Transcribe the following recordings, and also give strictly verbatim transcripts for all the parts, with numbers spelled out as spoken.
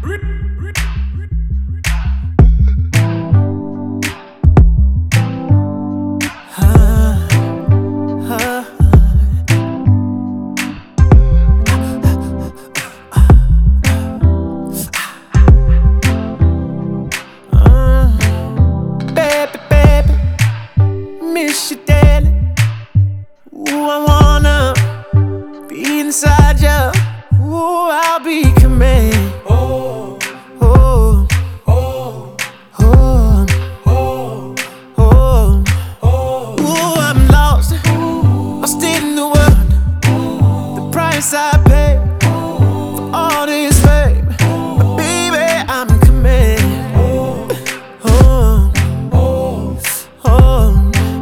Miss you daily. Ooh, I wanna be inside ya. Ooh, I'll be coming. Oh, oh, oh, oh, oh, oh, oh. Ooh, I'm lost, lost in the world. The price I pay for all this fame, but baby, I'm coming. Oh, oh, oh.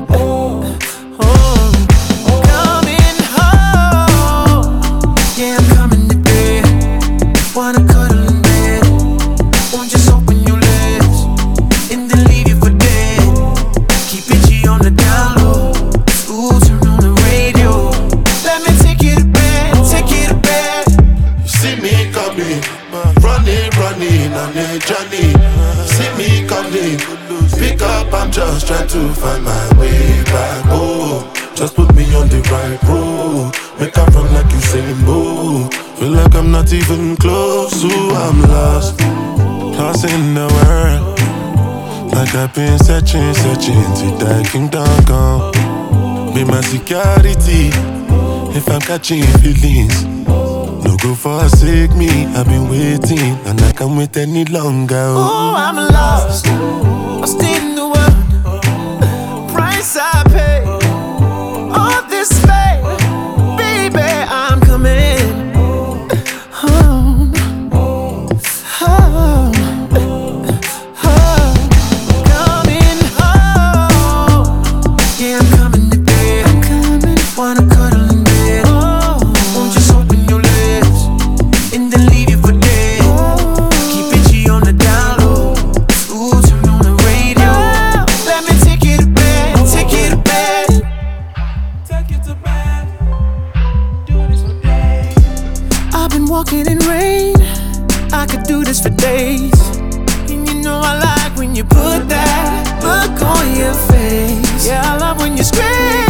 Wanna cuddle in bed? Won't just open your legs and then leave you for dead? Keep it G on the down low. Ooh, turn on the radio. Let me take you to bed, take you to bed. You see me coming, running, running on a journey. See me coming, pick up, I'm just trying to find my way back. Oh, just put me on the right road. Make I run like you saying Bolt. Feel like I'm not even close to, I'm lost, lost in the world. Like I've been searching, searching till that kingdom come. Be my security, if I'm catching feelings. No go forsake me, I've been waiting, and I can't wait any longer. Oh, I'm lost, lost in the world. Price I pay, all this fame, baby, I'm coming. Walking in rain, I could do this for days. And you know I like when you put that look on your face. Yeah, I love when you scream.